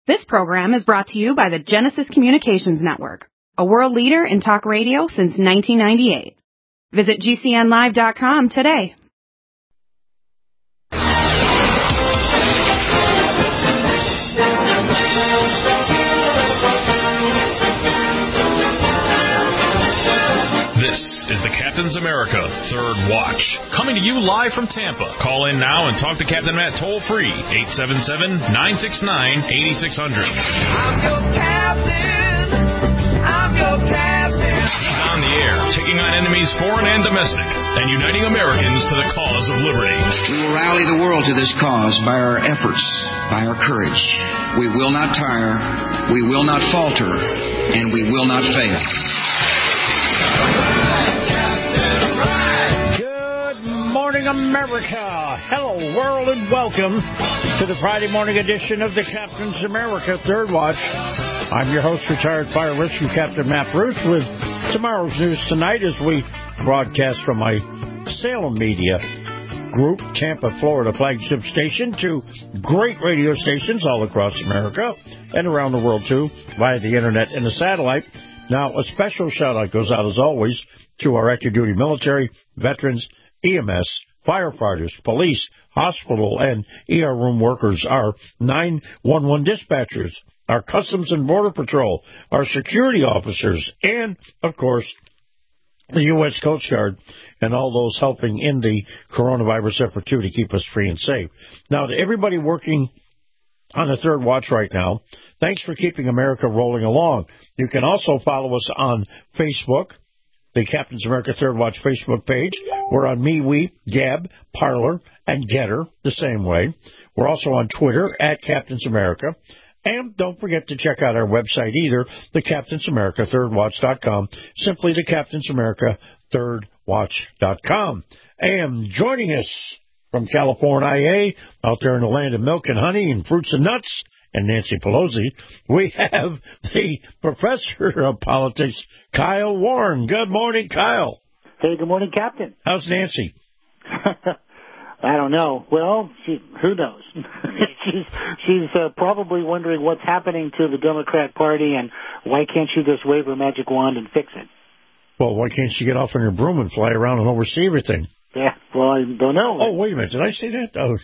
This program is brought to you by the Genesis Communications Network, a world leader in talk radio since 1998. Visit GCNlive.com today. This is the Captain's America Third Watch, coming to you live from Tampa. Call in now and talk to Captain Matt toll-free, 877-969-8600. I'm your captain. I'm your captain. He's on the air, taking on enemies foreign and domestic, and uniting Americans to the cause of liberty. We will rally the world to this cause by our efforts, by our courage. We will not tire, we will not falter, and we will not fail. Good morning, America. Hello, world, and welcome to the Friday morning edition of the Captain's America Third Watch. I'm your host, retired fire rescue Captain Matt Bruce, with tomorrow's news tonight as we broadcast from my Salem Media Group, Tampa, Florida flagship station, to great radio stations all across America and around the world, too, via the internet and the satellite. Now, a special shout-out goes out, as always, to our active duty military, veterans, EMS, firefighters, police, hospital, and ER room workers, our 911 dispatchers, our Customs and Border Patrol, our security officers, and, of course, the U.S. Coast Guard, and all those helping in the coronavirus effort, too, to keep us free and safe. Now, to everybody working on the Third Watch right now, thanks for keeping America rolling along. You can also follow us on Facebook, the Captain's America Third Watch Facebook page. We're on MeWe, Gab, Parler, and Getter the same way. We're also on Twitter at Captain's America. And don't forget to check out our website either, the Captain's America ThirdWatch.com, simply the Captain's America ThirdWatch.com. And joining us from California, out there in the land of milk and honey and fruits and nuts, and Nancy Pelosi, we have the professor of politics, Kyle Warren. Good morning, Kyle. Hey, good morning, Captain. How's Nancy? I don't know. Well, who knows? she's probably wondering what's happening to the Democrat Party and why can't she just wave her magic wand and fix it? Well, why can't she get off on her broom and fly around and oversee everything? Yeah, well, I don't know. Oh, wait a minute. Did I say that? Oh.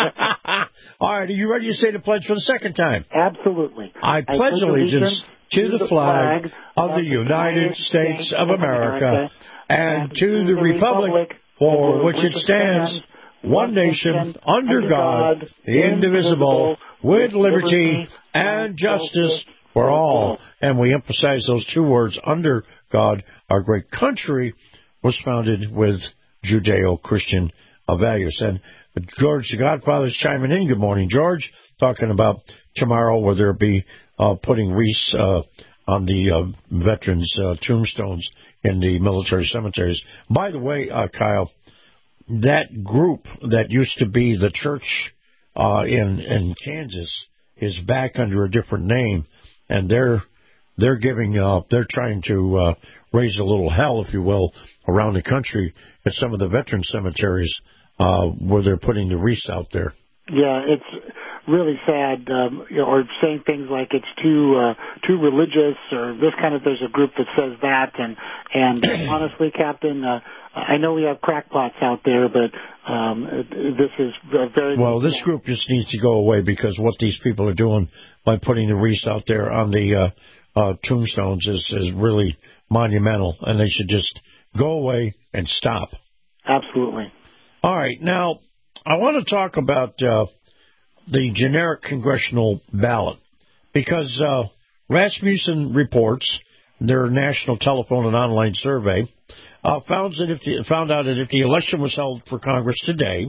All right. Are you ready to say the pledge for the second time? Absolutely. I pledge allegiance to the flag of the United States of America and to the republic for which it stands, one nation, under God, indivisible, with liberty and justice for all. And we emphasize those two words, under God. Our great country was founded with Judeo-Christian values. And George, the Godfather's chiming in. Good morning, George. Talking about tomorrow where they'll be putting wreaths on the veterans' tombstones in the military cemeteries. By the way, Kyle, that group that used to be the church in Kansas is back under a different name, and they're trying to raise a little hell, if you will, around the country at some of the veteran cemeteries where they're putting the wreaths out there. Yeah, it's really sad, or saying things like it's too religious, or this kind of. There's a group that says that, and honestly, Captain, I know we have crackpots out there, but this is very well. This group just needs to go away, because what these people are doing by putting the wreaths out there on the tombstones is really monumental, and they should just go away and stop. Absolutely. All right. Now, I want to talk about the generic congressional ballot, because Rasmussen Reports, their national telephone and online survey, found out that if the election was held for Congress today,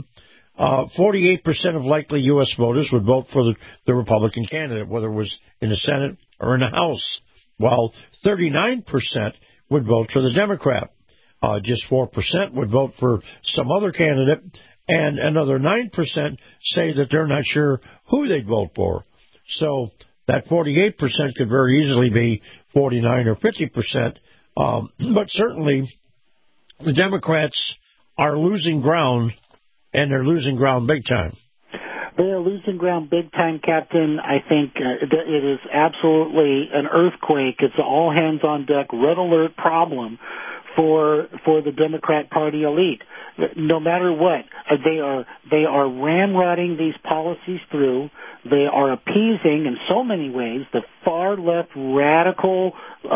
48% of likely U.S. voters would vote for the Republican candidate, whether it was in the Senate or in the House, while 39% would vote for the Democrat. Just 4% would vote for some other candidate, and another 9% say that they're not sure who they'd vote for. So that 48% could very easily be 49 or 50%, but certainly the Democrats are losing ground, and they're losing ground big time. They are losing ground big time, Captain. I think it is absolutely an earthquake. It's an all hands on deck, red alert problem for the Democrat Party elite. No matter what, they are ramrodding these policies through. They are appeasing, in so many ways, the far left radical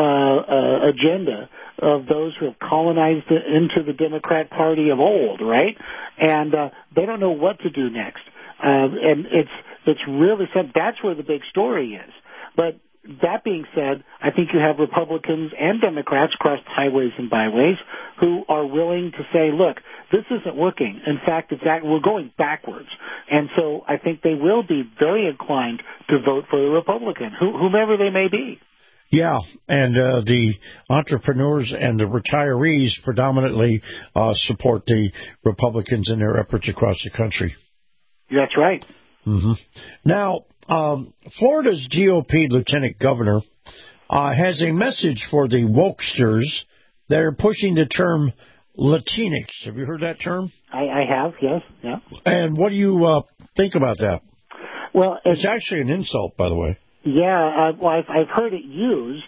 agenda of those who have colonized into the Democrat Party of old, right? And they don't know what to do next. And it's really sad. That's where the big story is. But that being said, I think you have Republicans and Democrats across highways and byways who are willing to say, look, this isn't working. In fact, we're going backwards. And so I think they will be very inclined to vote for the Republican, whomever they may be. Yeah, and the entrepreneurs and the retirees predominantly support the Republicans in their efforts across the country. That's right. Mm-hmm. Now, Florida's GOP lieutenant governor has a message for the wokesters that are pushing the term Latinx. Have you heard that term? I have, yes, yeah. And what do you think about that? Well, it's actually an insult, by the way. Yeah, well, I've heard it used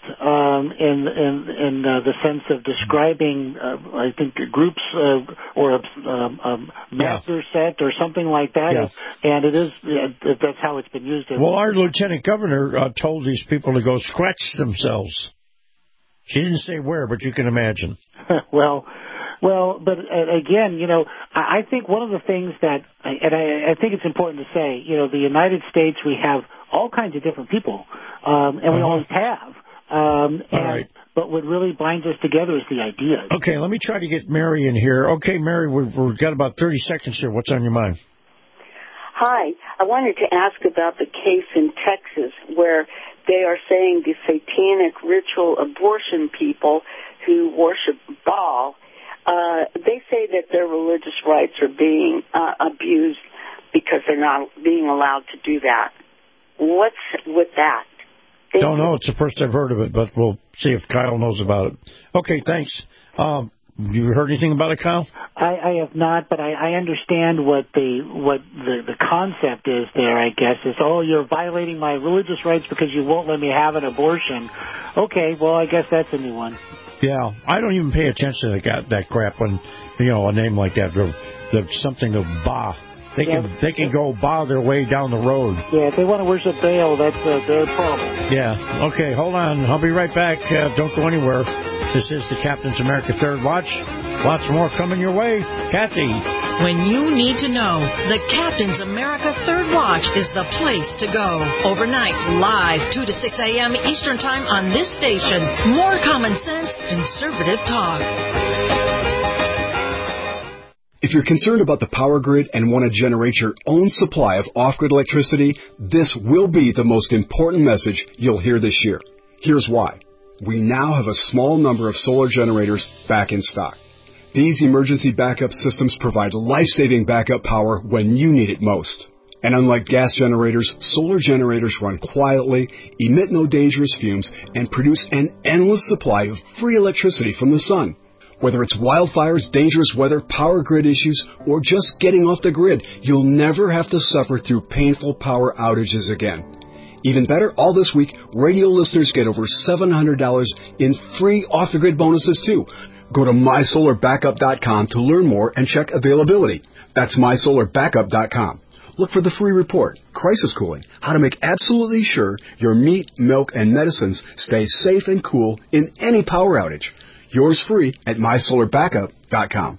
in the sense of describing, I think, groups or a master set or something like that. Yeah. And it is that's how it's been used. Well, our lieutenant governor told these people to go scratch themselves. She didn't say where, but you can imagine. Well, but again, you know, I think one of the things that, and I think it's important to say, you know, the United States, we have all kinds of different people, and we always have. All right. But what really binds us together is the idea. Okay, let me try to get Mary in here. Okay, Mary, we've got about 30 seconds here. What's on your mind? Hi. I wanted to ask about the case in Texas where they are saying the satanic ritual abortion people who worship Baal, they say that their religious rights are being abused because they're not being allowed to do that. What's with that? Don't know. It's the first I've heard of it, but we'll see if Kyle knows about it. Okay, thanks. You heard anything about it, Kyle? I have not, but I understand what the concept is there, I guess, is, oh, you're violating my religious rights because you won't let me have an abortion. Okay, well, I guess that's a new one. Yeah, I don't even pay attention to that crap when, you know, a name like that, something of Ba. They can go bow their way down the road. Yeah, if they want to worship Baal, that's their problem. Yeah. Okay, hold on. I'll be right back. Don't go anywhere. This is the Captain's America Third Watch. Lots more coming your way. Kathy. When you need to know, the Captain's America Third Watch is the place to go. Overnight, live, 2 to 6 a.m. Eastern Time on this station. More common sense, conservative talk. If you're concerned about the power grid and want to generate your own supply of off-grid electricity, this will be the most important message you'll hear this year. Here's why. We now have a small number of solar generators back in stock. These emergency backup systems provide life-saving backup power when you need it most. And unlike gas generators, solar generators run quietly, emit no dangerous fumes, and produce an endless supply of free electricity from the sun. Whether it's wildfires, dangerous weather, power grid issues, or just getting off the grid, you'll never have to suffer through painful power outages again. Even better, all this week, radio listeners get over $700 in free off-the-grid bonuses, too. Go to mysolarbackup.com to learn more and check availability. That's mysolarbackup.com. Look for the free report, Crisis Cooling, how to make absolutely sure your meat, milk, and medicines stay safe and cool in any power outage. Yours free at mysolarbackup.com.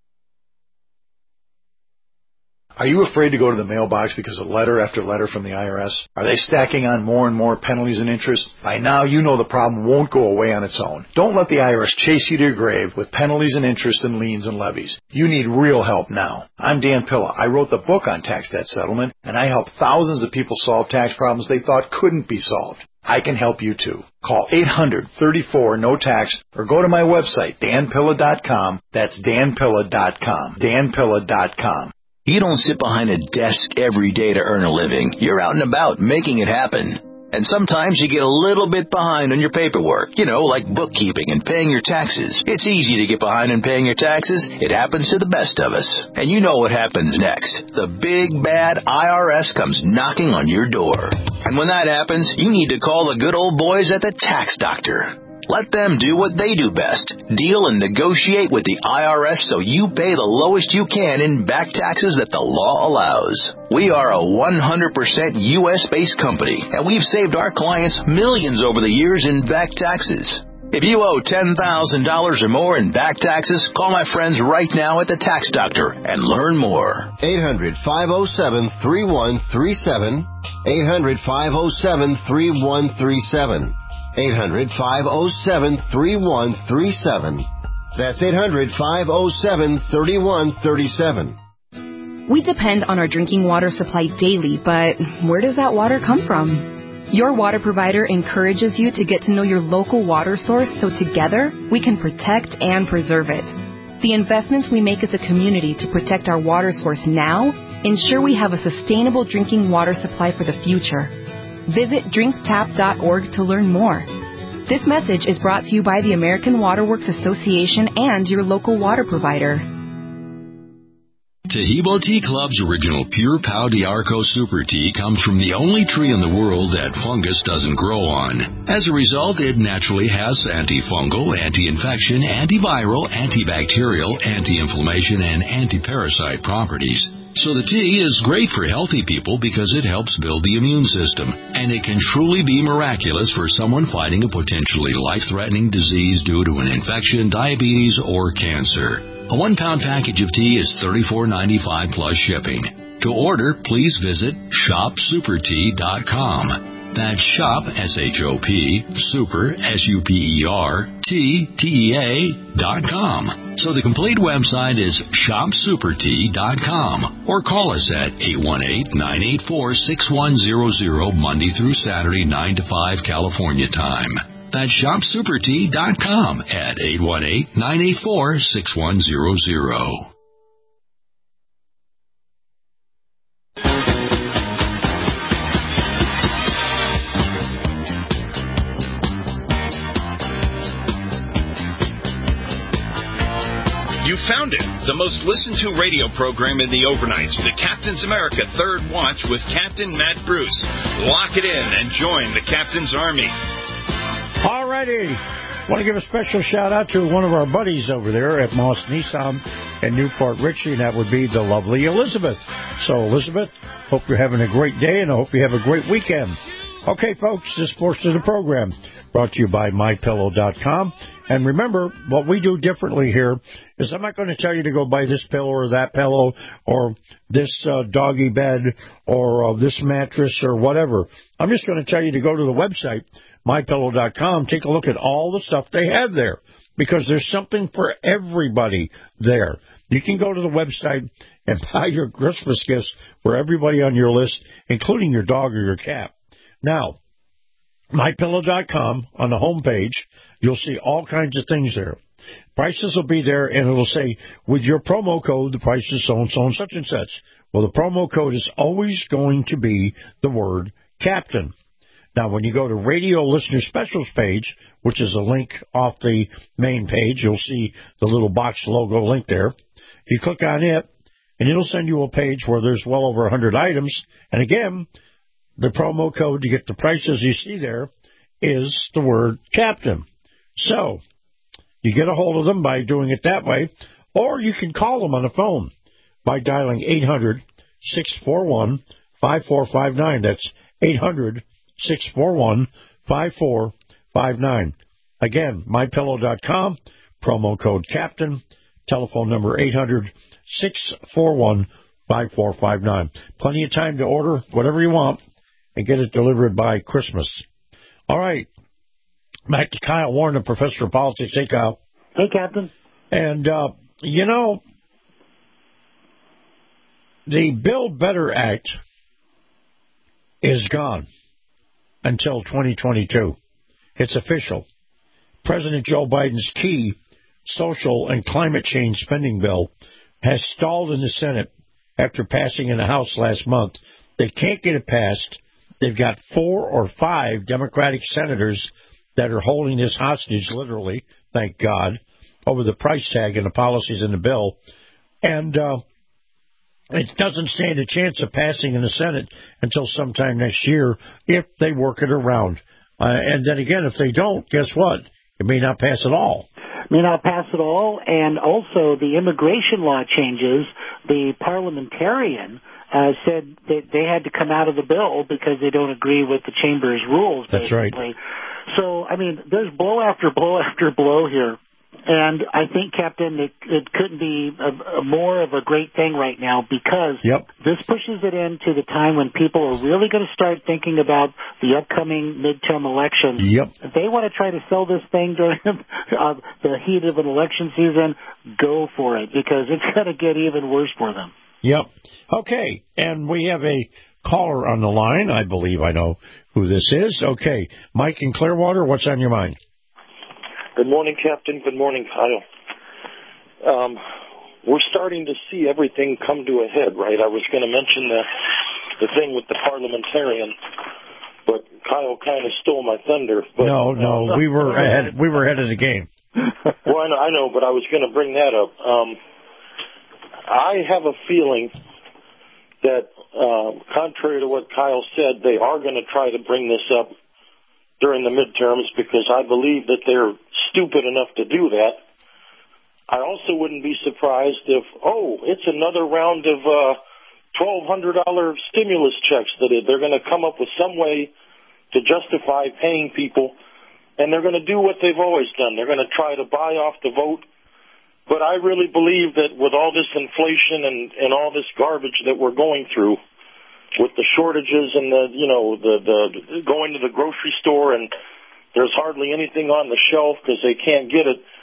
Are you afraid to go to the mailbox because of letter after letter from the IRS? Are they stacking on more and more penalties and interest? By now, you know the problem won't go away on its own. Don't let the IRS chase you to your grave with penalties and interest and liens and levies. You need real help now. I'm Dan Pilla. I wrote the book on tax debt settlement, and I help thousands of people solve tax problems they thought couldn't be solved. I can help you too. Call 800-34-NO-TAX or go to my website, danpilla.com. That's danpilla.com. danpilla.com. You don't sit behind a desk every day to earn a living. You're out and about making it happen. And sometimes you get a little bit behind on your paperwork, like bookkeeping and paying your taxes. It's easy to get behind on paying your taxes. It happens to the best of us. And you know what happens next. The big, bad IRS comes knocking on your door. And when that happens, you need to call the good old boys at the Tax Doctor. Let them do what they do best. Deal and negotiate with the IRS so you pay the lowest you can in back taxes that the law allows. We are a 100% U.S.-based company, and we've saved our clients millions over the years in back taxes. If you owe $10,000 or more in back taxes, call my friends right now at the Tax Doctor and learn more. 800-507-3137. 800-507-3137. 800-507-3137. That's 800-507-3137. We depend on our drinking water supply daily, but where does that water come from? Your water provider encourages you to get to know your local water source so together we can protect and preserve it. The investments we make as a community to protect our water source now ensure we have a sustainable drinking water supply for the future. Visit drinktap.org to learn more. This message is brought to you by the American Water Works Association and your local water provider. Taheebo Tea Club's original Pure Pau d'Arco Super Tea comes from the only tree in the world that fungus doesn't grow on. As a result, it naturally has antifungal, anti-infection, antiviral, antibacterial, anti-inflammation, and anti-parasite properties. So the tea is great for healthy people because it helps build the immune system, and it can truly be miraculous for someone fighting a potentially life-threatening disease due to an infection, diabetes, or cancer. A 1-pound package of tea is $34.95 plus shipping. To order, please visit shopsupertea.com. That's shop, S-H-O-P, super, S-U-P-E-R, T-T-E-A.com. So the complete website is shopsupertea.com, or call us at 818-984-6100 Monday through Saturday, 9 to 5 California time. That's shopsupertea.com at 818-984-6100. You found it, the most listened to radio program in the overnights, the Captain's America Third Watch with Captain Matt Bruce. Lock it in and join the Captain's Army. All righty. Want to give a special shout-out to one of our buddies over there at Moss Nissan in Newport Richey, and that would be the lovely Elizabeth. So, Elizabeth, hope you're having a great day, and I hope you have a great weekend. Okay, folks, this portion of the program brought to you by MyPillow.com. And remember, what we do differently here is I'm not going to tell you to go buy this pillow or that pillow or this doggy bed or this mattress or whatever. I'm just going to tell you to go to the website, MyPillow.com, take a look at all the stuff they have there, because there's something for everybody there. You can go to the website and buy your Christmas gifts for everybody on your list, including your dog or your cat. Now, MyPillow.com, on the home page, you'll see all kinds of things there. Prices will be there, and it'll say, with your promo code, the price is so-and-so and such and such. Well, the promo code is always going to be the word Captain. Now, when you go to Radio Listener Specials page, which is a link off the main page, you'll see the little box logo link there. You click on it, and it'll send you a page where there's well over 100 items. And again, the promo code to get the prices you see there is the word Captain. So, you get a hold of them by doing it that way, or you can call them on the phone by dialing 800-641-5459. That's 800-641-5459. Again, MyPillow.com, promo code Captain, telephone number 800-641-5459. Plenty of time to order whatever you want and get it delivered by Christmas. All right. Back to Kyle Warren, the professor of politics. Hey, Kyle. Hey, Captain. And, the Build Better Act is gone until 2022. It's official. President Joe Biden's key social and climate change spending bill has stalled in the Senate after passing in the House last month. They can't get it passed they've got 4 or 5 Democratic senators that are holding this hostage, literally, thank God, over the price tag and the policies in the bill. And it doesn't stand a chance of passing in the Senate until sometime next year if they work it around. And then again, if they don't, guess what? It may not pass at all. May not pass at all, and also the immigration law changes. The parliamentarian said that they had to come out of the bill because they don't agree with the chamber's rules, basically. That's right. So, I mean, there's blow after blow after blow here. And I think, Captain, it couldn't be more of a great thing right now because this pushes it into the time when people are really going to start thinking about the upcoming midterm elections. If they want to try to sell this thing during the heat of an election season, go for it because it's going to get even worse for them. Okay, and we have a caller on the line. I believe I know who this is. Okay, Mike in Clearwater, what's on your mind? Good morning, Captain. Good morning, Kyle. We're starting to see everything come to a head, right? I was going to mention the thing with the parliamentarian, but Kyle kind of stole my thunder. But, no, we were ahead. We were ahead of the game. Well, I know, but I was going to bring that up. I have a feeling that, contrary to what Kyle said, they are going to try to bring this up during the midterms because I believe that they're stupid enough to do that. I also wouldn't be surprised if, it's another round of $1,200 stimulus checks that they're going to come up with some way to justify paying people, and they're going to do what they've always done. They're going to try to buy off the vote. But I really believe that with all this inflation and all this garbage that we're going through, with the shortages and the going to the grocery store and there's hardly anything on the shelf because they can't get it.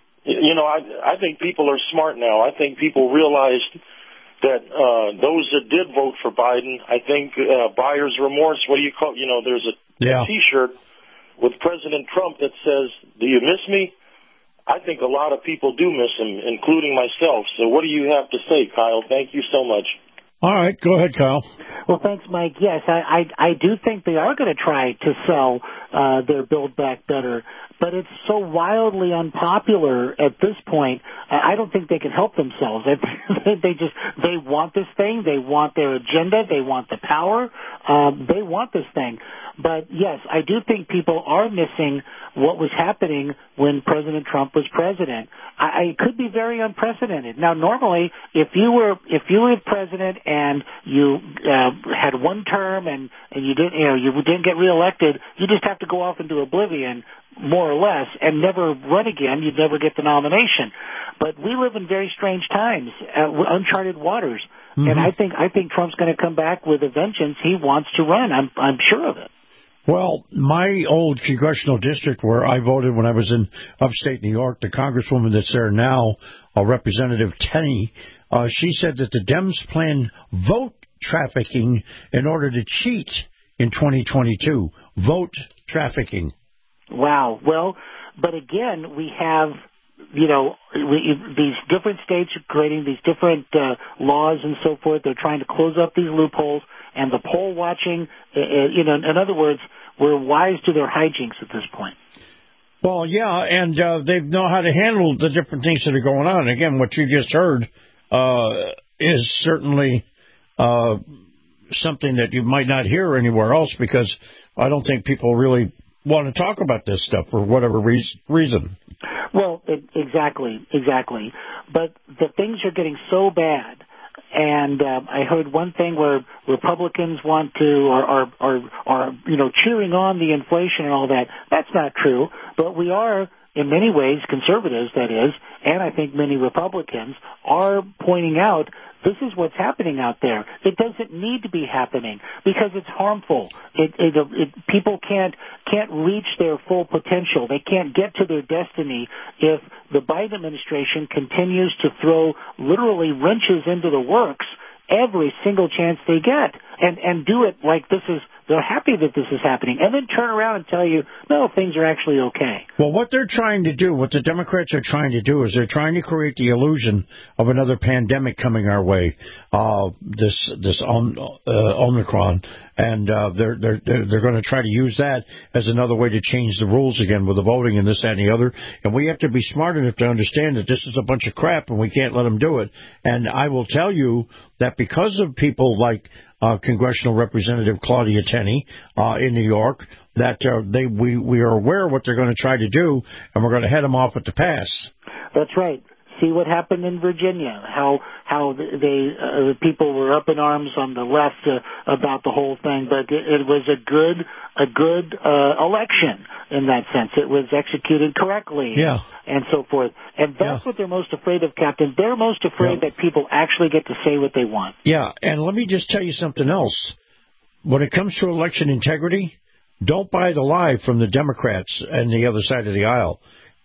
I think people are smart now. I think people realized that those that did vote for Biden, I think buyer's remorse, what do you call it? There's a T-shirt with President Trump that says, "Do you miss me?" I think a lot of people do miss him, including myself. So what do you have to say, Kyle? Thank you so much. All right, go ahead, Kyle. Well, thanks, Mike. Yes, I do think they are going to try to sell their Build Back Better, but it's so wildly unpopular at this point. I don't think they can help themselves. They want this thing. They want their agenda. They want the power. They want this thing. But yes, I do think people are missing what was happening when President Trump was president. It could be very unprecedented. Now, normally, if you were president and you had one term and you didn't get reelected, you just have to go off into oblivion, more or less, and never run again. You'd never get the nomination. But we live in very strange times, uncharted waters, and I think Trump's going to come back with a vengeance. He wants to run. I'm sure of it. Well, my old congressional district where I voted when I was in upstate New York, the congresswoman that's there now, Representative Tenney, she said that the Dems plan vote trafficking in order to cheat in 2022. Vote trafficking. Wow. Well, but again, we have, these different states are creating these different laws and so forth. They're trying to close up these loopholes. And the poll watching, in other words, we're wise to their hijinks at this point. Well, yeah, and they know how to handle the different things that are going on. Again, what you just heard is certainly something that you might not hear anywhere else because I don't think people really want to talk about this stuff for whatever reason. Well, exactly. But the things are getting so bad. And I heard one thing where Republicans want to are cheering on the inflation and all that. That's not true. But we are, in many ways, conservatives, that is, and I think many Republicans are pointing out this is what's happening out there. It doesn't need to be happening because it's harmful. People can't reach their full potential. They can't get to their destiny if the Biden administration continues to throw literally wrenches into the works every single chance they get, and do it like this is they're happy that this is happening, and then turn around and tell you, no, things are actually okay. Well, what they're trying to do, what the Democrats are trying to do, is they're trying to create the illusion of another pandemic coming our way, this Omicron, and they're going to try to use that as another way to change the rules again with the voting and this, that, and the other. And we have to be smart enough to understand that this is a bunch of crap, and we can't let them do it. And I will tell you that because of people like Congressional Representative Claudia Tenney in New York, that we are aware of what they're going to try to do, and we're going to head them off at the pass. That's right. See what happened in Virginia, how the people were up in arms on the left about the whole thing, but it was a good election in that sense. It was executed correctly, and so forth. And that's what they're most afraid of, Captain. They're most afraid that people actually get to say what they want. Yeah, and let me just tell you something else. When it comes to election integrity, don't buy the lie from the Democrats and the other side of the aisle.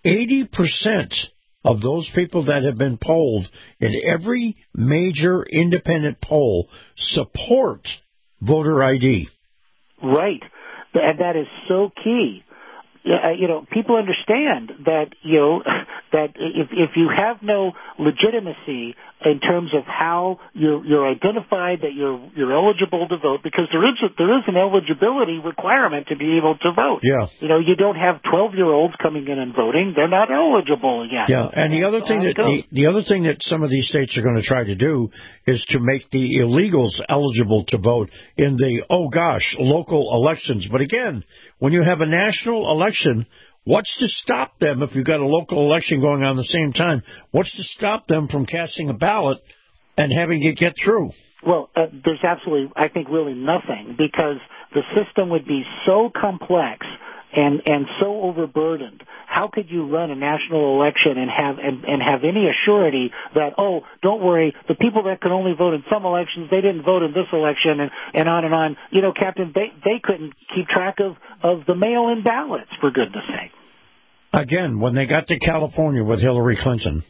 80% of those people that have been polled in every major independent poll support voter ID. Right. And that is so key. People understand that, that if you have no legitimacy in terms of how you're identified, that you're eligible to vote, because there is an eligibility requirement to be able to vote. Yeah. You don't have 12-year-olds coming in and voting; they're not eligible yet. Yeah, and the other thing the other thing that some of these states are going to try to do is to make the illegals eligible to vote in the local elections. But again, when you have a national election, what's to stop them if you've got a local election going on at the same time? What's to stop them from casting a ballot and having it get through? Well, there's absolutely, I think, really nothing, because the system would be so complex and so overburdened. How could you run a national election and have any assurity that, oh, don't worry, the people that could only vote in some elections, they didn't vote in this election, and on and on. Captain, they couldn't keep track of the mail-in ballots, for goodness sake. Again, when they got to California with Hillary Clinton,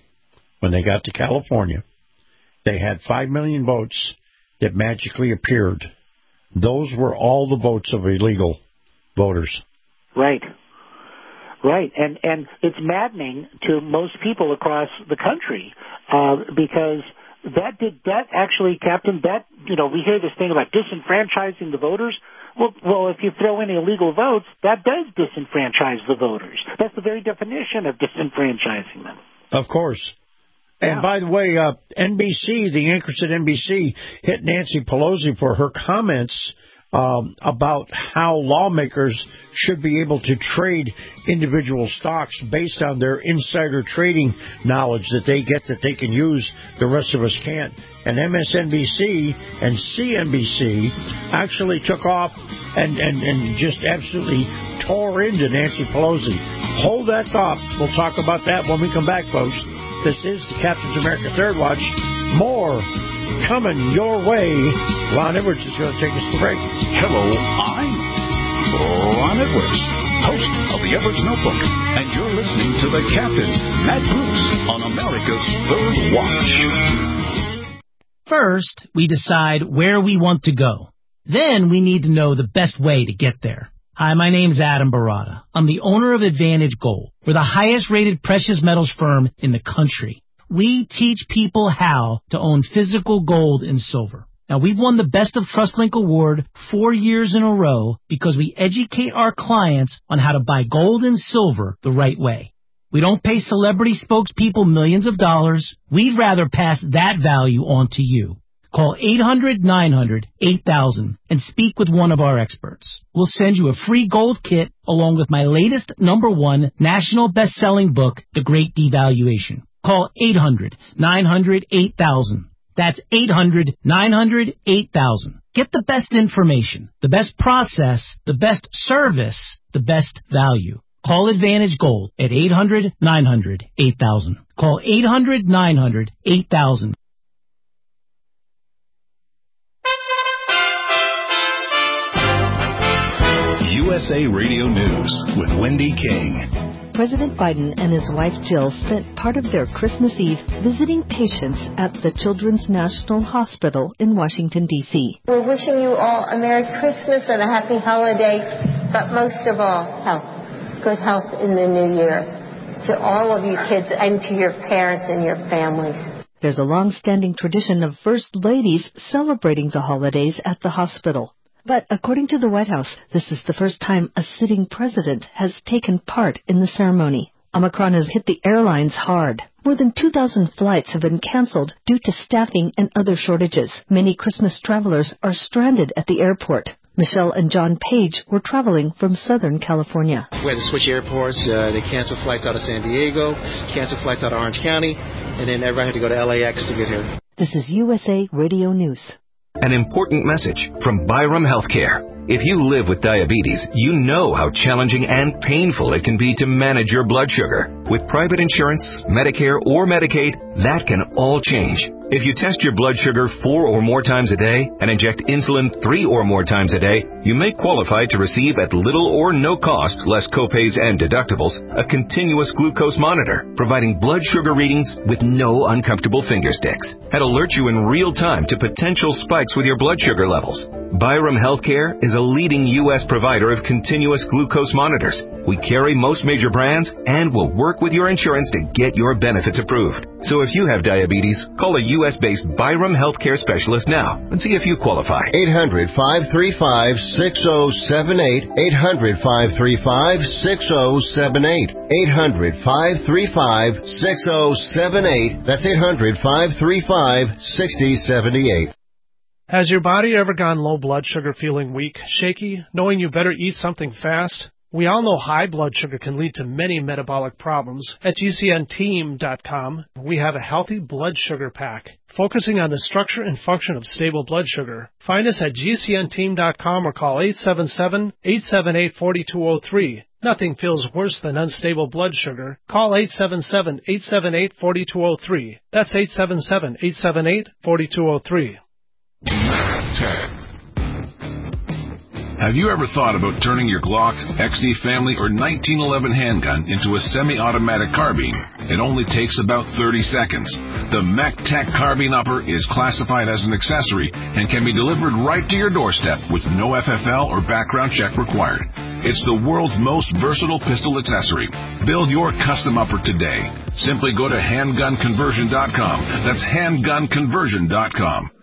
they had 5 million votes that magically appeared. Those were all the votes of illegal voters. Right. And it's maddening to most people across the country, because that actually, Captain, we hear this thing about disenfranchising the voters. Well, if you throw in illegal votes, that does disenfranchise the voters. That's the very definition of disenfranchising them. Of course. And by the way, NBC, the anchors at NBC, hit Nancy Pelosi for her comments about how lawmakers should be able to trade individual stocks based on their insider trading knowledge that they get, that they can use, the rest of us can't. And MSNBC and CNBC actually took off and just absolutely tore into Nancy Pelosi. Hold that thought. We'll talk about that when we come back, folks. This is the Captain's America Third Watch. More coming your way. Ron Edwards is going to take us to break. Hello, I'm Ron Edwards, host of the Edwards Notebook, and you're listening to the Captain, Matt Bruce, on America's Third Watch. First, we decide where we want to go. Then we need to know the best way to get there. Hi, my name's Adam Barada. I'm the owner of Advantage Gold. We're the highest-rated precious metals firm in the country. We teach people how to own physical gold and silver. Now, we've won the Best of TrustLink Award 4 years in a row because we educate our clients on how to buy gold and silver the right way. We don't pay celebrity spokespeople millions of dollars. We'd rather pass that value on to you. Call 800-900-8000 and speak with one of our experts. We'll send you a free gold kit along with my latest #1 national best-selling book, The Great Devaluation. Call 800-900-8000. That's 800-900-8000. Get the best information, the best process, the best service, the best value. Call Advantage Gold at 800-900-8000. Call 800-900-8000. USA Radio News with Wendy King. President Biden and his wife Jill spent part of their Christmas Eve visiting patients at the Children's National Hospital in Washington, D.C. We're wishing you all a Merry Christmas and a Happy Holiday, but most of all, health. Good health in the new year. To all of you kids and to your parents and your families. There's a long-standing tradition of First Ladies celebrating the holidays at the hospital. But according to the White House, this is the first time a sitting president has taken part in the ceremony. Omicron has hit the airlines hard. More than 2,000 flights have been canceled due to staffing and other shortages. Many Christmas travelers are stranded at the airport. Michelle and John Page were traveling from Southern California. We had to switch airports. They canceled flights out of San Diego, canceled flights out of Orange County, and then everybody had to go to LAX to get here. This is USA Radio News. An important message from Byram Healthcare. If you live with diabetes, you know how challenging and painful it can be to manage your blood sugar. With private insurance, Medicare, or Medicaid, that can all change. If you test your blood sugar 4 or more times a day and inject insulin 3 or more times a day, you may qualify to receive at little or no cost, less copays and deductibles, a continuous glucose monitor, providing blood sugar readings with no uncomfortable finger sticks. And alert you in real time to potential spikes with your blood sugar levels. Byram Healthcare is a leading U.S. provider of continuous glucose monitors. We carry most major brands and will work with your insurance to get your benefits approved. So if you have diabetes, call a U.S.-based Byram Healthcare specialist now and see if you qualify. 800-535-6078. 800-535-6078. 800-535-6078. That's 800-535-6078. Has your body ever gone low blood sugar, feeling weak, shaky, knowing you better eat something fast? We all know high blood sugar can lead to many metabolic problems. At GCNteam.com, we have a healthy blood sugar pack, focusing on the structure and function of stable blood sugar. Find us at GCNteam.com or call 877-878-4203. Nothing feels worse than unstable blood sugar. Call 877-878-4203. That's 877-878-4203. Have you ever thought about turning your Glock, XD Family, or 1911 handgun into a semi-automatic carbine? It only takes about 30 seconds. The MacTac Carbine Upper is classified as an accessory and can be delivered right to your doorstep with no FFL or background check required. It's the world's most versatile pistol accessory. Build your custom upper today. Simply go to handgunconversion.com. That's handgunconversion.com.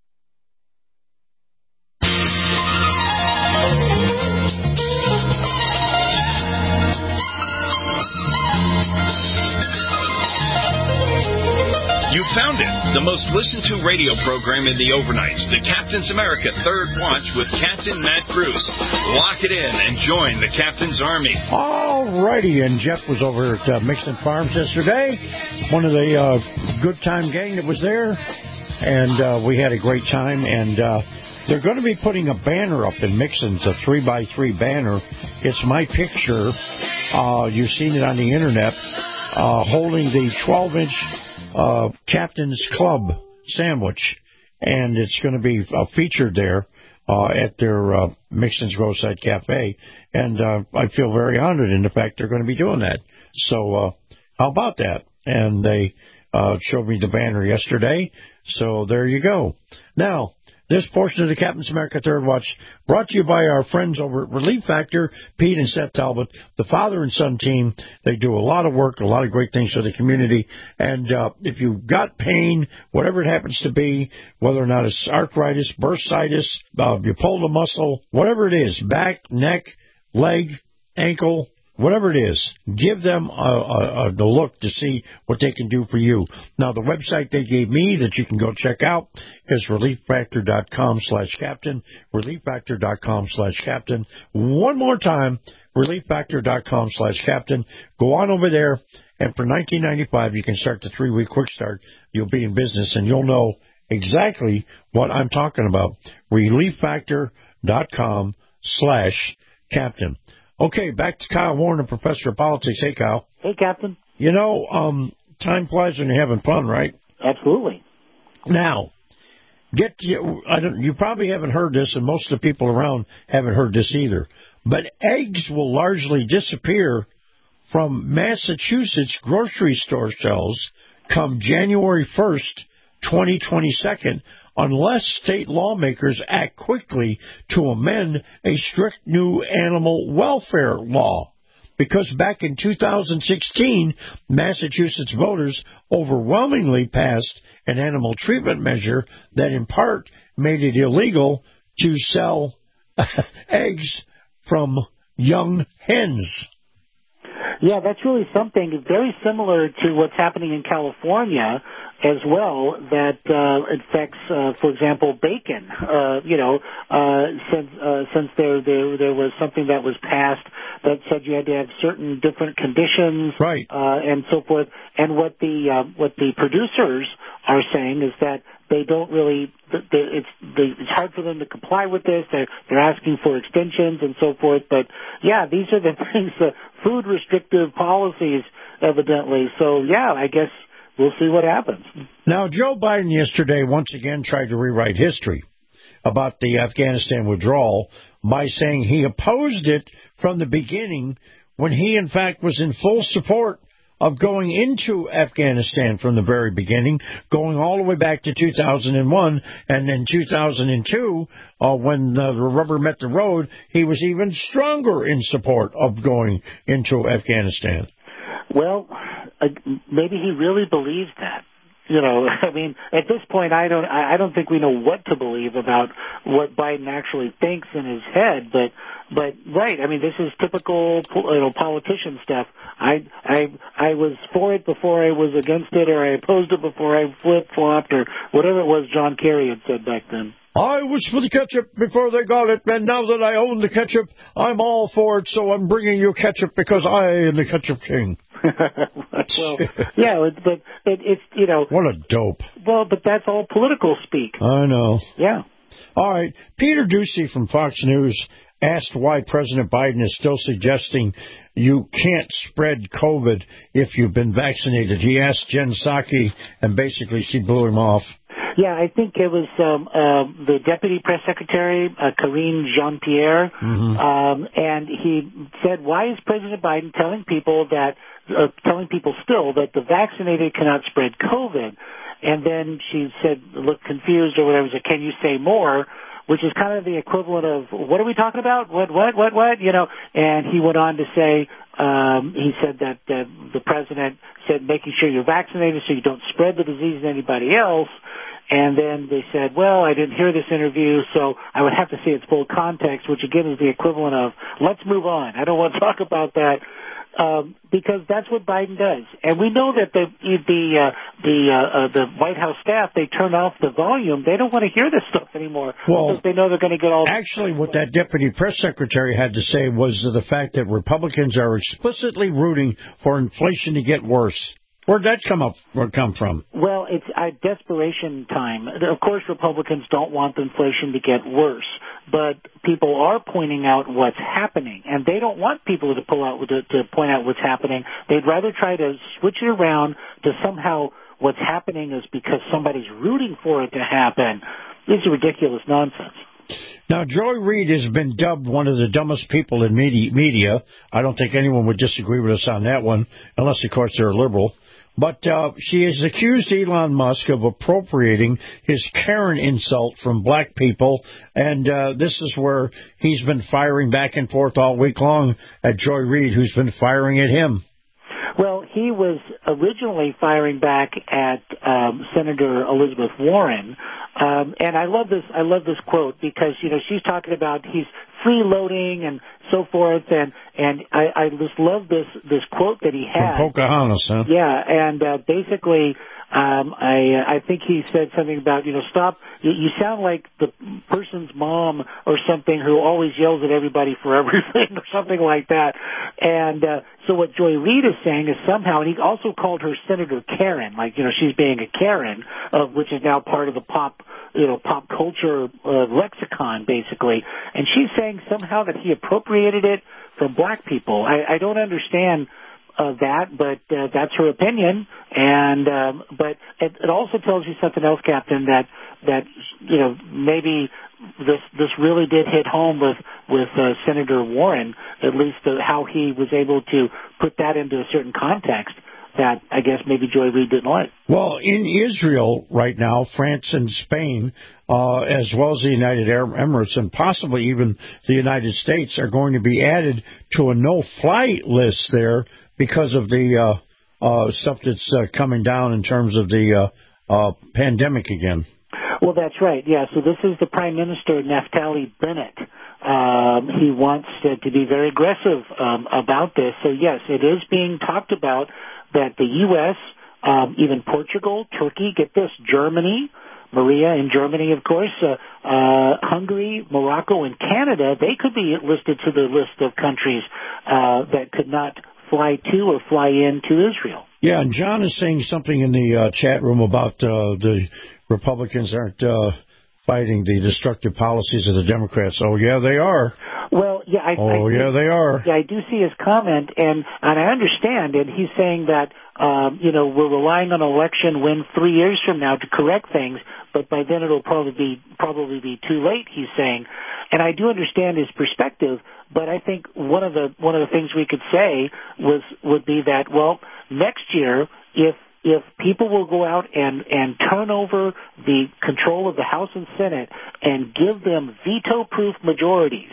You found it, the most listened to radio program in the overnights, the Captain's America Third Watch with Captain Matt Bruce. Lock it in and join the Captain's Army. All righty, and Jeff was over at Mixon Farms yesterday, one of the good time gang that was there, and we had a great time, and they're going to be putting a banner up in Mixon's, a 3x3 banner. It's my picture. You've seen it on the internet, holding the 12-inch Captain's Club sandwich, and it's going to be featured there at their Mixon's Roadside Cafe, and I feel very honored in the fact they're going to be doing that. So how about that? And they showed me the banner yesterday, so there you go. Now, this portion of the Captain's America Third Watch brought to you by our friends over at Relief Factor, Pete and Seth Talbot, the father and son team. They do a lot of work, a lot of great things for the community. And if you've got pain, whatever it happens to be, whether or not it's arthritis, bursitis, you pulled a muscle, whatever it is, back, neck, leg, ankle, whatever it is, give them the look to see what they can do for you. Now, the website they gave me that you can go check out is relieffactor.com/captain, relieffactor.com/captain. One more time, relieffactor.com/captain. Go on over there, and for $19.95, you can start the 3-week quick start. You'll be in business, and you'll know exactly what I'm talking about. relieffactor.com/captain. Okay, back to Kyle Warner, Professor of Politics. Hey, Kyle. Hey, Captain. You know, time flies when you're having fun, right? Absolutely. Now, you probably haven't heard this, and most of the people around haven't heard this either, but eggs will largely disappear from Massachusetts grocery store shelves come January 1st, 2022, unless state lawmakers act quickly to amend a strict new animal welfare law. Because back in 2016, Massachusetts voters overwhelmingly passed an animal treatment measure that in part made it illegal to sell eggs from young hens. Yeah, that's really something very similar to what's happening in California as well, that affects, for example, bacon. Since there was something that was passed that said you had to have certain different conditions, right, and so forth. And what the producers are saying is that they don't really. It's hard for them to comply with this. They're asking for extensions and so forth. But yeah, these are the things. The food restrictive policies, evidently. So yeah, I guess we'll see what happens. Now, Joe Biden yesterday once again tried to rewrite history about the Afghanistan withdrawal by saying he opposed it from the beginning when he, in fact, was in full support of going into Afghanistan from the very beginning, going all the way back to 2001, and then 2002, when the rubber met the road, he was even stronger in support of going into Afghanistan. Well, maybe he really believes that. I mean, at this point, I don't think we know what to believe about what Biden actually thinks in his head. But right, I mean, this is typical, politician stuff. I was for it before I was against it, or I opposed it before I flip-flopped, or whatever it was John Kerry had said back then. I was for the ketchup before they got it, and now that I own the ketchup, I'm all for it, so I'm bringing you ketchup because I am the ketchup king. Well, yeah, but it's, What a dope. Well, but that's all political speak. I know. Yeah. All right. Peter Doocy from Fox News asked why President Biden is still suggesting you can't spread COVID if you've been vaccinated. He asked Jen Psaki, and basically she blew him off. Yeah, I think it was the Deputy Press Secretary, Karine Jean-Pierre, and he said, why is President Biden telling people still that the vaccinated cannot spread COVID? And then she said, looked confused or whatever, said, can you say more? Which is kind of the equivalent of, what are we talking about? What? And he went on to say, he said that the president said making sure you're vaccinated so you don't spread the disease to anybody else. And then they said, well, I didn't hear this interview, so I would have to see its full context, which again is the equivalent of, let's move on. I don't want to talk about that, because that's what Biden does. And we know that the White House staff, they turn off the volume. They don't want to hear this stuff anymore, because they know they're going to get all. Actually, what that deputy press secretary had to say was the fact that Republicans are explicitly rooting for inflation to get worse. Where'd that come from? Well, it's a desperation time. Of course, Republicans don't want the inflation to get worse, but people are pointing out what's happening, and they don't want people to point out what's happening. They'd rather try to switch it around to somehow what's happening is because somebody's rooting for it to happen. This is ridiculous nonsense. Now, Joy Reid has been dubbed one of the dumbest people in media. I don't think anyone would disagree with us on that one, unless, of course, they're a liberal. But she has accused Elon Musk of appropriating his Karen insult from black people, and this is where he's been firing back and forth all week long at Joy Reid, who's been firing at him. Well, he was originally firing back at Senator Elizabeth Warren, and I love this quote because she's talking about he's freeloading and so forth, and I just love this quote that he had. From Pocahontas, huh? Yeah, and basically, I think he said something about stop. You sound like the person's mom or something who always yells at everybody for everything or something like that. And so what Joy Reid is saying is somehow, and he also called her Senator Karen, like she's being a Karen, which is now part of the pop culture lexicon, basically. And she's saying somehow that he appropriated it from black people. I don't understand that, but that's her opinion. And but it also tells you something else, Captain, that maybe this really did hit home with Senator Warren, at least how he was able to put that into a certain context that I guess maybe Joy Reid didn't like. Well, in Israel right now, France and Spain, as well as the United Arab Emirates and possibly even the United States, are going to be added to a no-fly list there because of the stuff that's coming down in terms of the pandemic again. Well, that's right. Yeah, so this is the Prime Minister, Naftali Bennett. He wants to be very aggressive about this. So, yes, it is being talked about that the U.S., even Portugal, Turkey, get this, Germany, Maria in Germany, of course, Hungary, Morocco, and Canada, they could be listed to the list of countries that could not fly to or fly into Israel. Yeah, and John is saying something in the chat room about the Republicans aren't fighting the destructive policies of the Democrats. Oh, yeah, they are. Well, yeah, they are. Yeah, I do see his comment, and I understand, and he's saying that, we're relying on an election win 3 years from now to correct things, but by then it'll probably be too late, he's saying. And I do understand his perspective, but I think one of the things we could say would be that, well, next year, if people will go out and turn over the control of the House and Senate and give them veto-proof majorities,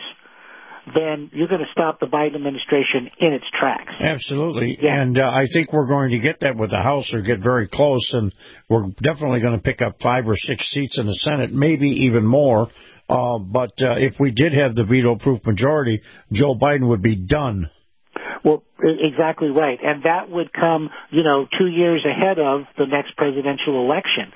then you're going to stop the Biden administration in its tracks. Absolutely. Yeah. And I think we're going to get that with the House or get very close, and we're definitely going to pick up 5 or 6 seats in the Senate, maybe even more. But if we did have the veto-proof majority, Joe Biden would be done. Well, exactly right. And that would come, 2 years ahead of the next presidential election.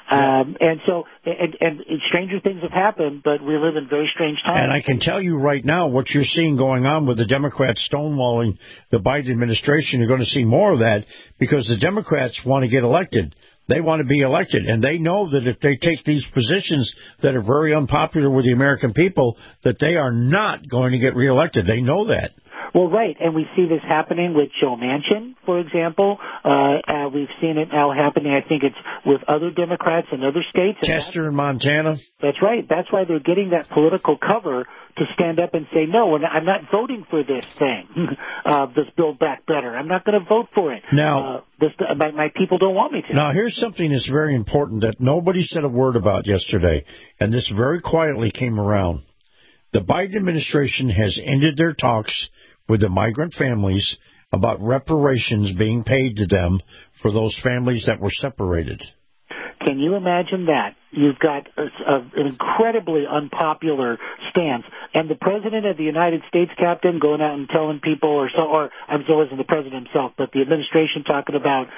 And so, and stranger things have happened, but we live in very strange times. And I can tell you right now, what you're seeing going on with the Democrats stonewalling the Biden administration, you're going to see more of that because the Democrats want to get elected. They want to be elected, and they know that if they take these positions that are very unpopular with the American people, that they are not going to get reelected. They know that. Well, right, and we see this happening with Joe Manchin, for example. We've seen it now happening, I think it's with other Democrats in other states. Chester in Montana. That's right. That's why they're getting that political cover to stand up and say, no, I'm not voting for this thing, this Build Back Better. I'm not going to vote for it. Now, my people don't want me to. Now, here's something that's very important that nobody said a word about yesterday, and this very quietly came around. The Biden administration has ended their talks with the migrant families about reparations being paid to them for those families that were separated. Can you imagine that? You've got an incredibly unpopular stance, and the President of the United States, Captain, going out and telling people, or I wasn't the President himself, but the administration talking about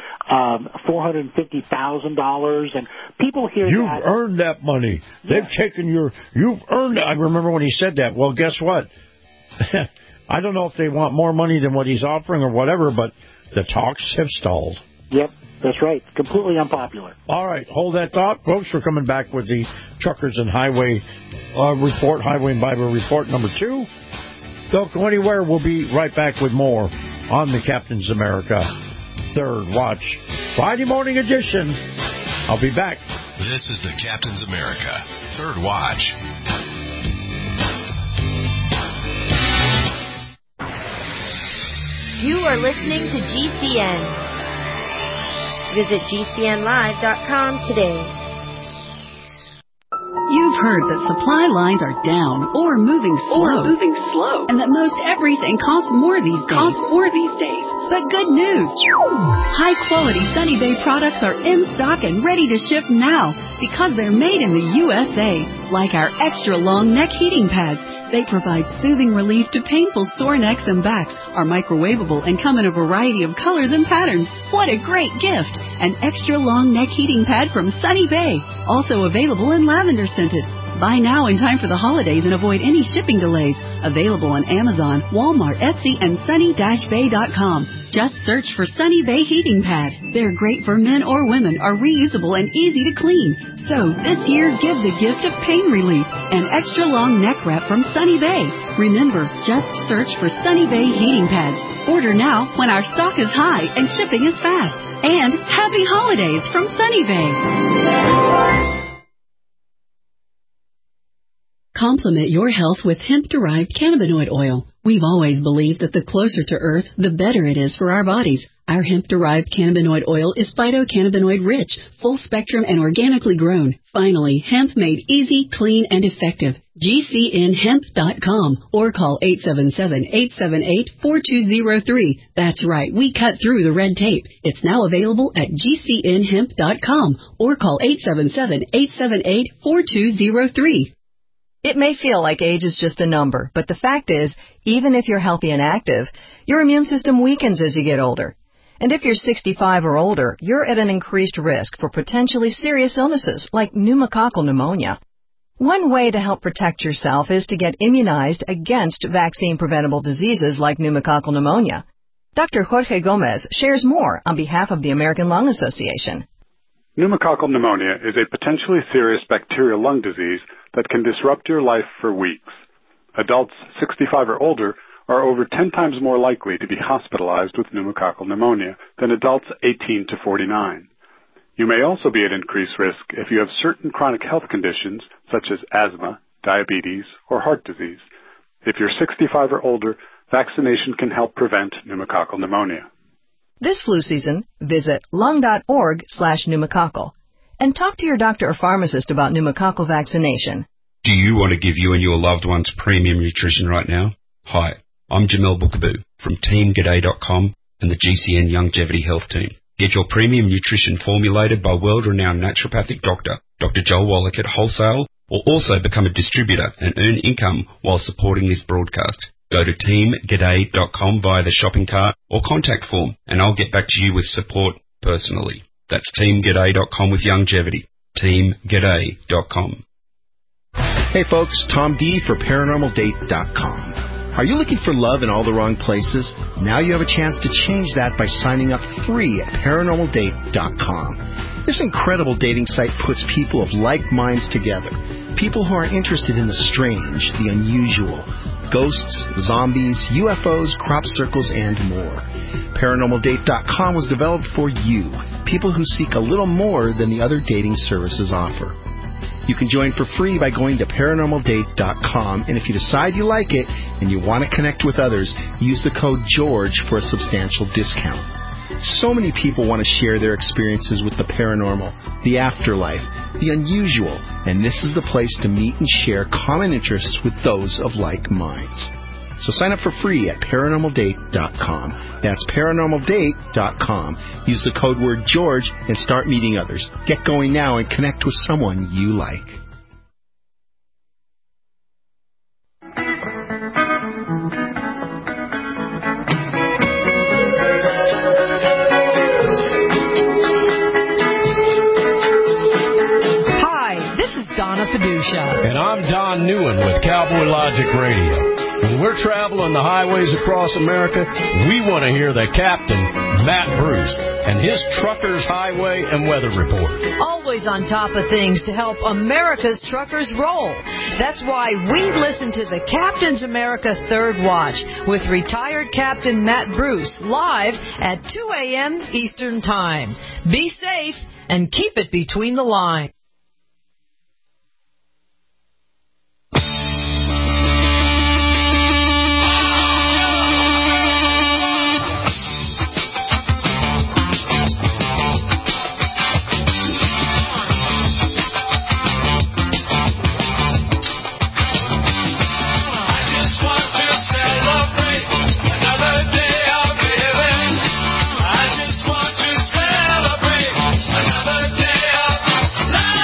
$450,000, and people hear You've earned that money. Yeah. They've taken you've earned it. I remember when he said that. Well, guess what? I don't know if they want more money than what he's offering or whatever, but the talks have stalled. Yep, that's right. Completely unpopular. All right, hold that thought. Folks, we're coming back with the Truckers and Highway Report, Highway and Bible Report number 2. Don't go anywhere. We'll be right back with more on the Captain's America Third Watch Friday morning edition. I'll be back. This is the Captain's America Third Watch. You are listening to GCN. Visit GCNlive.com today. You've heard that supply lines are down or moving slow. And that most everything costs more these days. But good news. High-quality Sunny Bay products are in stock and ready to ship now because they're made in the USA. Like our extra-long neck heating pads. They provide soothing relief to painful sore necks and backs, are microwavable, and come in a variety of colors and patterns. What a great gift! An extra long neck heating pad from Sunny Bay, also available in lavender scented. Buy now in time for the holidays and avoid any shipping delays. Available on Amazon, Walmart, Etsy, and sunny-bay.com. Just search for Sunny Bay Heating Pad. They're great for men or women, are reusable and easy to clean. So this year, give the gift of pain relief. An extra long neck wrap from Sunny Bay. Remember, just search for Sunny Bay Heating Pads. Order now when our stock is high and shipping is fast. And happy holidays from Sunny Bay. Complement your health with hemp-derived cannabinoid oil. We've always believed that the closer to Earth, the better it is for our bodies. Our hemp-derived cannabinoid oil is phytocannabinoid-rich, full-spectrum, and organically grown. Finally, hemp made easy, clean, and effective. GCNhemp.com or call 877-878-4203. That's right, we cut through the red tape. It's now available at GCNhemp.com or call 877-878-4203. It may feel like age is just a number, but the fact is, even if you're healthy and active, your immune system weakens as you get older. And if you're 65 or older, you're at an increased risk for potentially serious illnesses like pneumococcal pneumonia. One way to help protect yourself is to get immunized against vaccine-preventable diseases like pneumococcal pneumonia. Dr. Jorge Gomez shares more on behalf of the American Lung Association. Pneumococcal pneumonia is a potentially serious bacterial lung disease that can disrupt your life for weeks. Adults 65 or older are over 10 times more likely to be hospitalized with pneumococcal pneumonia than adults 18 to 49. You may also be at increased risk if you have certain chronic health conditions such as asthma, diabetes, or heart disease. If you're 65 or older, vaccination can help prevent pneumococcal pneumonia. This flu season, visit lung.org/pneumococcal and talk to your doctor or pharmacist about pneumococcal vaccination. Do you want to give you and your loved ones premium nutrition right now? Hi, I'm Jamel Bookaboo from TeamGaday.com and the GCN Longevity Health Team. Get your premium nutrition formulated by world-renowned naturopathic doctor, Dr. Joel Wallach at wholesale, or also become a distributor and earn income while supporting this broadcast. Go to TeamGaday.com via the shopping cart or contact form, and I'll get back to you with support personally. That's TeamGaday.com with longevity. TeamGaday.com. Hey folks, Tom D for ParanormalDate.com. Are you looking for love in all the wrong places? Now you have a chance to change that by signing up free at ParanormalDate.com. This incredible dating site puts people of like minds together. People who are interested in the strange, the unusual, ghosts, zombies, UFOs, crop circles, and more. ParanormalDate.com was developed for you, people who seek a little more than the other dating services offer. You can join for free by going to ParanormalDate.com, and if you decide you like it and you want to connect with others, use the code GEORGE for a substantial discount. So many people want to share their experiences with the paranormal, the afterlife, the unusual, and this is the place to meet and share common interests with those of like minds. So sign up for free at ParanormalDate.com. That's ParanormalDate.com. Use the code word George and start meeting others. Get going now and connect with someone you like. And I'm Don Newen with Cowboy Logic Radio. When we're traveling the highways across America, we want to hear the captain, Matt Bruce, and his Truckers Highway and Weather Report. Always on top of things to help America's truckers roll. That's why we listen to the Captain's America Third Watch with retired Captain Matt Bruce live at 2 a.m. Eastern Time. Be safe and keep it between the lines. Another day of life.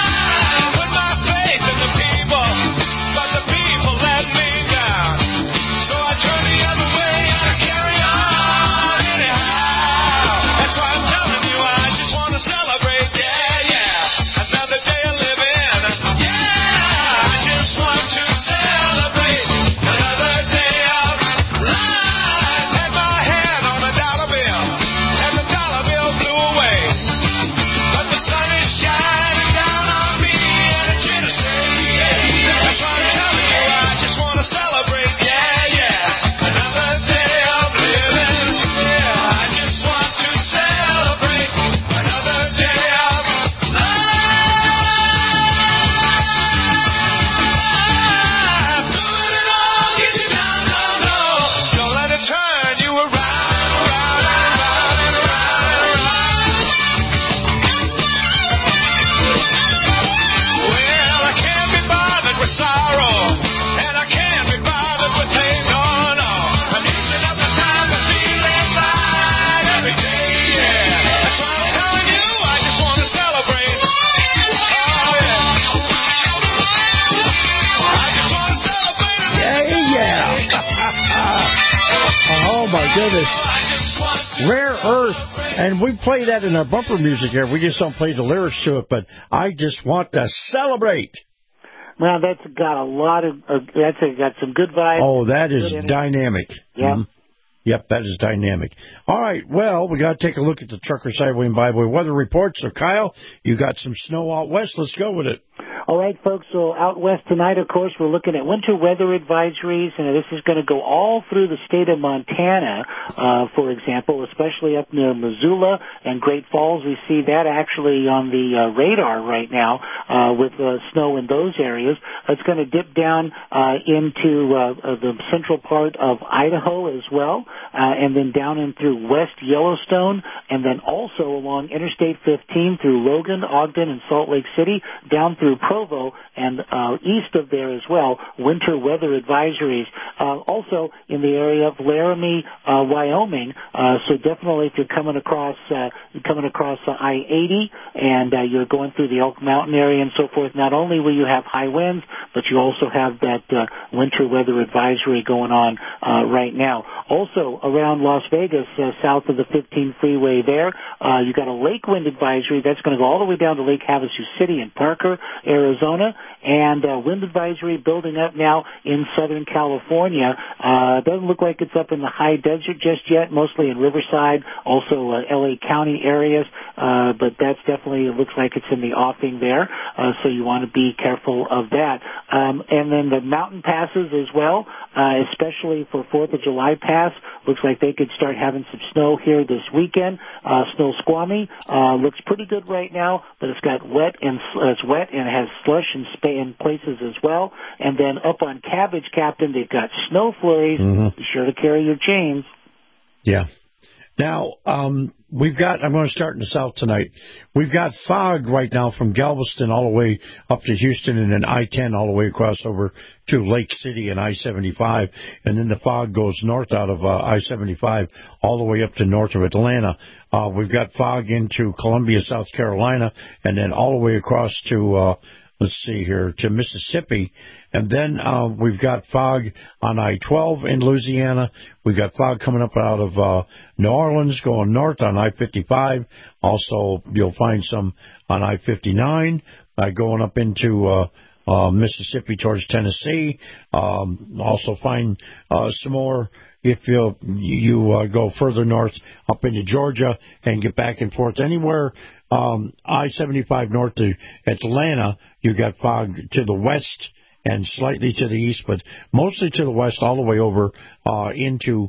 goodness. Rare Earth, and we play that in our bumper music here. We just don't play the lyrics to it, but I just want to celebrate. Well, that's got a lot of, got some good vibes. Oh, that is dynamic. Yeah. Mm-hmm. Yep, that is dynamic. All right, well, we got to take a look at the Truckers Highway and Byway weather report. So, Kyle, you got some snow out west. Let's go with it. All right, folks, so out west tonight, of course, we're looking at winter weather advisories, and this is going to go all through the state of Montana, for example, especially up near Missoula and Great Falls. We see that actually on the radar right now with snow in those areas. It's going to dip down into the central part of Idaho as well, and then down in through West Yellowstone, and then also along Interstate 15 through Logan, Ogden, and Salt Lake City, down through Provo, and east of there as well, winter weather advisories. Also in the area of Laramie, Wyoming. So definitely if you're coming across I-80 and you're going through the Elk Mountain area and so forth, not only will you have high winds, but you also have that winter weather advisory going on right now. Also around Las Vegas, south of the 15 freeway there, you got a lake wind advisory that's going to go all the way down to Lake Havasu City in Parker, Arizona, and wind advisory building up now in Southern California. Doesn't look like it's up in the high desert just yet, mostly in Riverside, also LA County areas, but that's definitely, it looks like it's in the offing there, so you want to be careful of that. And then the mountain passes as well, especially for 4th of July pass, looks like they could start having some snow here this weekend. Snoqualmie looks pretty good right now, but it's got wet and it has slush in places as well. And then up on Cabbage, Captain, they've got snow flurries. Mm-hmm. Be sure to carry your chains. Yeah. Now, I'm going to start in the south tonight. We've got fog right now from Galveston all the way up to Houston, and then I-10 all the way across over to Lake City and I-75. And then the fog goes north out of I-75 all the way up to north of Atlanta. We've got fog into Columbia, South Carolina, and then all the way across to to Mississippi. And then we've got fog on I-12 in Louisiana. We've got fog coming up out of New Orleans going north on I-55. Also, you'll find some on I-59 going up into Mississippi towards Tennessee. Also find some more if you go further north up into Georgia and get back and forth anywhere. I-75 north to Atlanta, you got fog to the west and slightly to the east, but mostly to the west all the way over into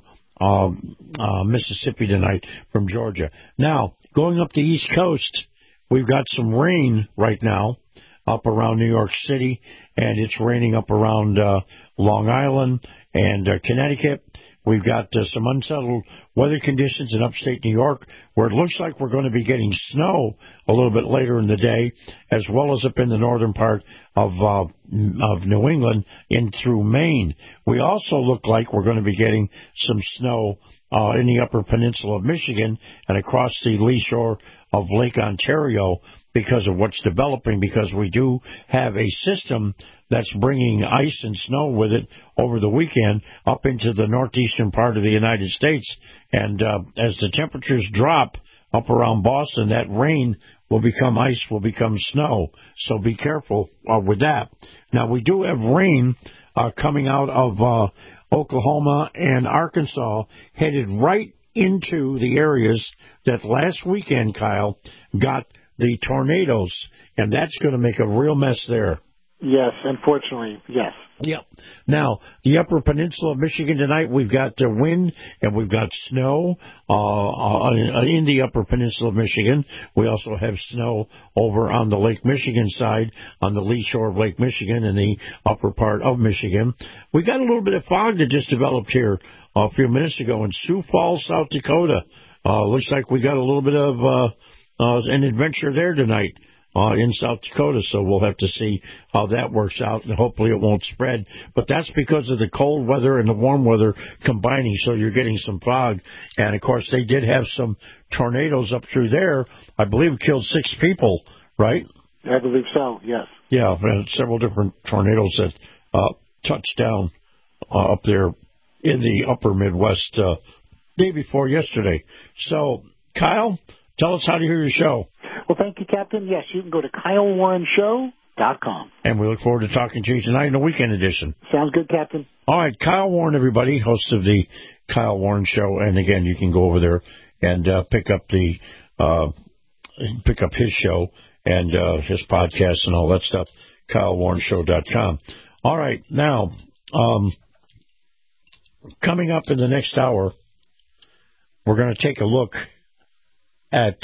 Mississippi tonight from Georgia. Now, going up the East Coast, we've got some rain right now up around New York City, and it's raining up around Long Island and Connecticut. We've got some unsettled weather conditions in upstate New York, where it looks like we're going to be getting snow a little bit later in the day, as well as up in the northern part of New England in through Maine. We also look like we're going to be getting some snow in the upper peninsula of Michigan and across the lee shore of Lake Ontario because of what's developing, because we do have a system that's bringing ice and snow with it over the weekend up into the northeastern part of the United States. And as the temperatures drop up around Boston, that rain will become ice, will become snow. So be careful with that. Now, we do have rain coming out of Oklahoma and Arkansas, headed right into the areas that last weekend, Kyle, got the tornadoes, and that's going to make a real mess there. Yes, unfortunately, yes. Yep. Now, the upper peninsula of Michigan tonight, we've got wind and we've got snow in the upper peninsula of Michigan. We also have snow over on the Lake Michigan side, on the lee shore of Lake Michigan in the upper part of Michigan. We got a little bit of fog that just developed here a few minutes ago in Sioux Falls, South Dakota. Looks like we got a little bit of an adventure there tonight. In South Dakota, so we'll have to see how that works out, and hopefully it won't spread. But that's because of the cold weather and the warm weather combining, so you're getting some fog. And, of course, they did have some tornadoes up through there. I believe it killed 6 people, right? I believe so, yes. Yeah, several different tornadoes that touched down up there in the upper Midwest day before yesterday. So, Kyle, tell us how to hear your show. Well, thank you, Captain. Yes, you can go to KyleWarrenShow.com. And we look forward to talking to you tonight in the weekend edition. Sounds good, Captain. All right, Kyle Warren, everybody, host of the Kyle Warren Show. And again, you can go over there and pick up his show and his podcast and all that stuff. KyleWarrenShow.com. All right, now, coming up in the next hour, we're going to take a look at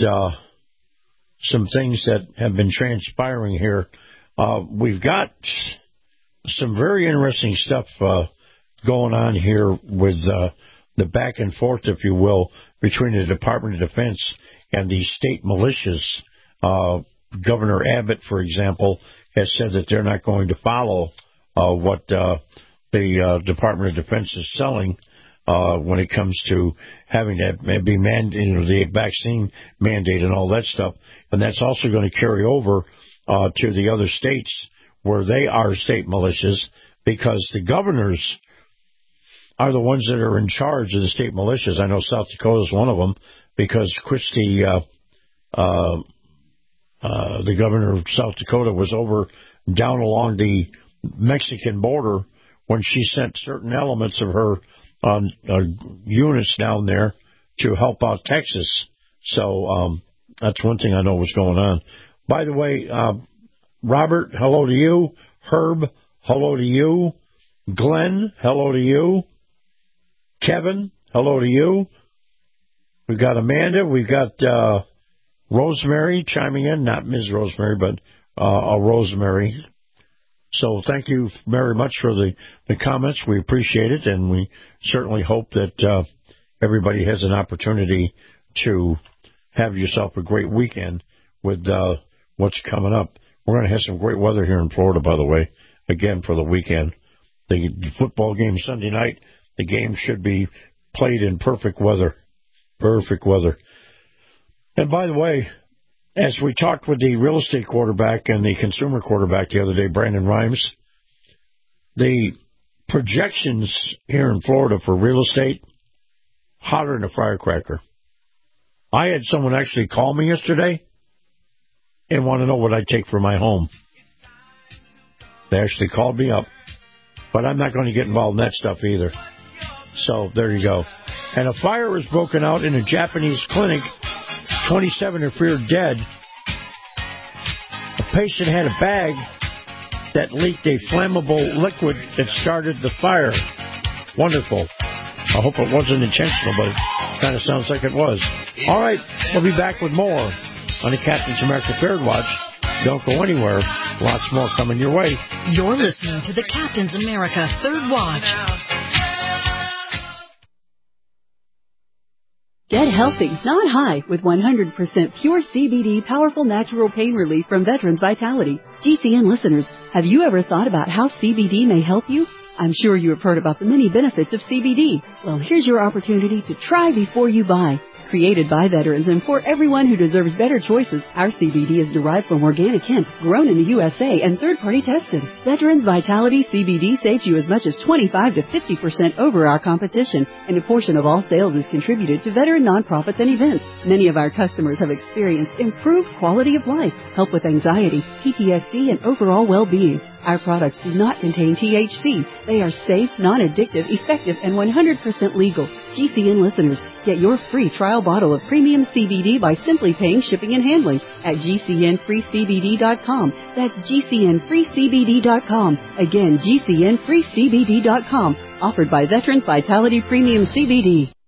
some things that have been transpiring here. We've got some very interesting stuff going on here with the back and forth, if you will, between the Department of Defense and the state militias. Governor Abbott, for example, has said that they're not going to follow what the Department of Defense is selling when it comes to having that be the vaccine mandate and all that stuff. And that's also going to carry over to the other states where they are state militias, because the governors are the ones that are in charge of the state militias. I know South Dakota is one of them, because Christie, the governor of South Dakota, was over down along the Mexican border when she sent certain elements of her units down there to help out Texas. So that's one thing I know was going on. By the way, Robert, hello to you. Herb, hello to you. Glenn, hello to you. Kevin, hello to you. We've got Amanda. We've got Rosemary chiming in. Not Ms. Rosemary, but Rosemary. So thank you very much for the comments. We appreciate it, and we certainly hope that everybody has an opportunity to have yourself a great weekend with what's coming up. We're going to have some great weather here in Florida, by the way, again for the weekend. The football game Sunday night, the game should be played in perfect weather. Perfect weather. And by the way, as we talked with the real estate quarterback and the consumer quarterback the other day, Brandon Rhymes, the projections here in Florida for real estate, hotter than a firecracker. I had someone actually call me yesterday and want to know what I'd take for my home. They actually called me up, but I'm not going to get involved in that stuff either. So there you go. And a fire has broken out in a Japanese clinic. 27 are feared dead. A patient had a bag that leaked a flammable liquid that started the fire. Wonderful. I hope it wasn't intentional, but it kind of sounds like it was. All right, we'll be back with more on the Captain's America Third Watch. Don't go anywhere. Lots more coming your way. You're listening to the Captain's America Third Watch. Get healthy, not high, with 100% pure CBD powerful natural pain relief from Veterans Vitality. GCN listeners, have you ever thought about how CBD may help you? I'm sure you have heard about the many benefits of CBD. Well, here's your opportunity to try before you buy. Created by veterans and for everyone who deserves better choices, our CBD is derived from organic hemp, grown in the USA, and third-party tested. Veterans Vitality CBD saves you as much as 25 to 50% over our competition, and a portion of all sales is contributed to veteran nonprofits and events. Many of our customers have experienced improved quality of life, help with anxiety, PTSD, and overall well-being. Our products do not contain THC. They are safe, non-addictive, effective, and 100% legal. GCN listeners, get your free trial bottle of premium CBD by simply paying shipping and handling at GCNFreeCBD.com. That's GCNFreeCBD.com. Again, GCNFreeCBD.com. Offered by Veterans Vitality Premium CBD.